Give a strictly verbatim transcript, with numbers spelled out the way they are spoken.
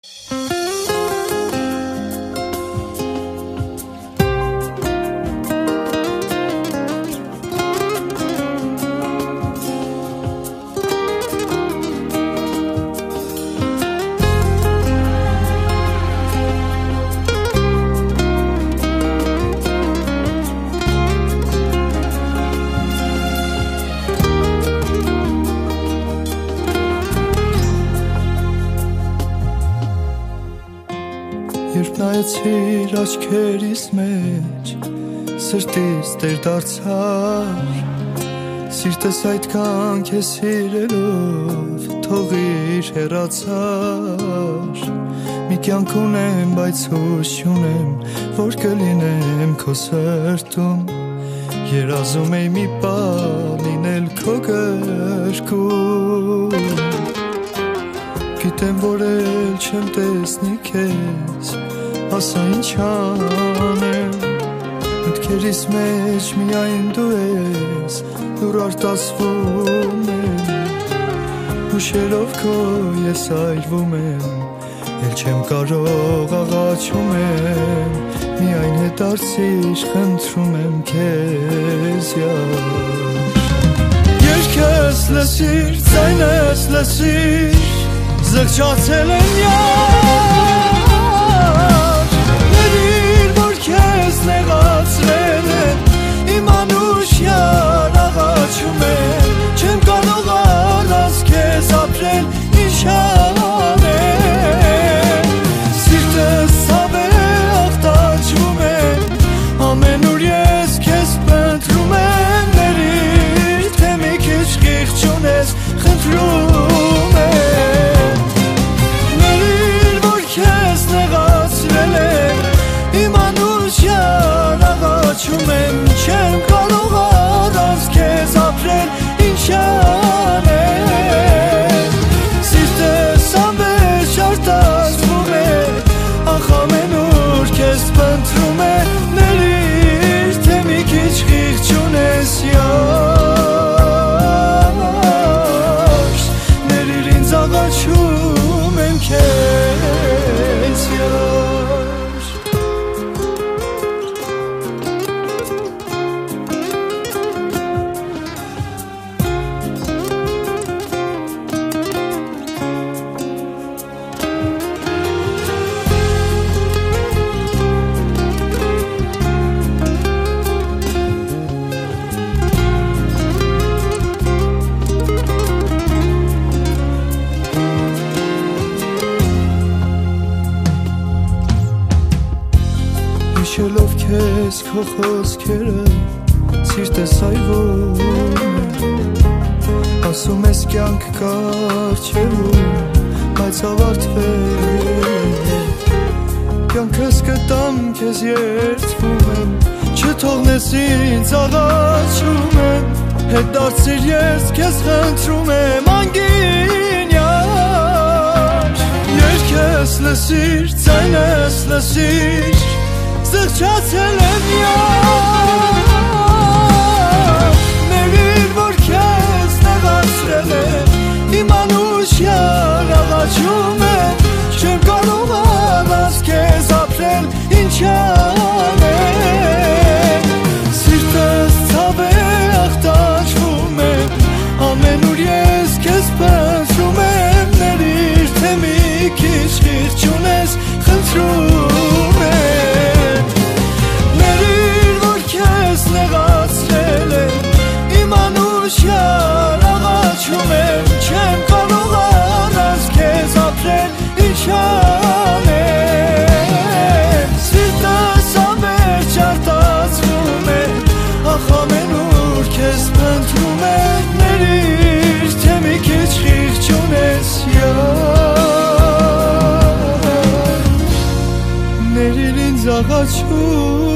Երբ նայեցիր աչքերիս մեջ, սրտից տեր դարձար, սիրտս այդքան քեզ սիրելով, թողիր հեռացար, մի կյանք ունեմ, բայց հույս չունեմ, որ կլինեմ քո սրտում, երազում էի մի պահ լինել քո գրկում, գիտեմ, որ էլ չեմ տեսնի քեզ, ասա ինչ անեմ, մտքերիս մեջ միայն դու ես, դուր արտասվում եմ, հուշելով քո ես այրվում եմ, էլ չեմ կարող աղաչում եմ, միայն հետ արցիր խնդրում եմ քեզ յար, երգս լսիր, ձայնս լսիր, զղջացել են յար, ներիր, որ քեզ նեղացրել եմ, իմ անուշ յար աղաչում եմ, չեմ կարող առանց քեզ ապրել, ինչ անեմ, սիրտս ցավ է աղտաչվում եմ, ամենուր ես քեզ փնտրում եմ, ներիր, թե մի քիչ խիղճ ունես, խնդրում եմ, աղաչում եմ, չեմ կարող առանց քեզ ապրել, ինչ անեմ, սիրտս անվերջ արտասվում է, ախ ամենուր քեզ փնտրում է, ներիր, թե մի քիչ խիղճ ունես յար, ներիր ինձ աղաչում եմ քեզ յար. Հիշելով քեզ քո խոսքերը, սիրտս այրվում է, ասում ես կյանք կառչելու, բայց ավարտվել, կյանքս կտամ քեզ երդվում եմ, չթողնես ինձ աղաչում եմ, հետ դարձիր ես քեզ խնդրում եմ, անգին յար, երգս լսիր, ձայնս լսիր, զղջացել եմ յար, ներիր, որ քեզ նեղացրել եմ, իմ անուշ յար աղաչում եմ, չեմ կարող առանց քեզ ապրել, ինչ անեմ, սիրտս ցավ է աղտաչվում եմ, ամենուր ես քեզ փնտրում եմ, ներիր, թե մի քիչ խիղճ ունես, խնդրում եմ, նեղացրել եմ, իմ անուշ յար աղաչում եմ, չեմ կարող առանց քեզ ապրել, ինչ անեմ, սիրտս անվերջ արտասվում է, ախ ամենուր քեզ փնտրում եմ, ներիր, թե մի քիչ խիղճ ունես յար, ներիր ինձ աղաչում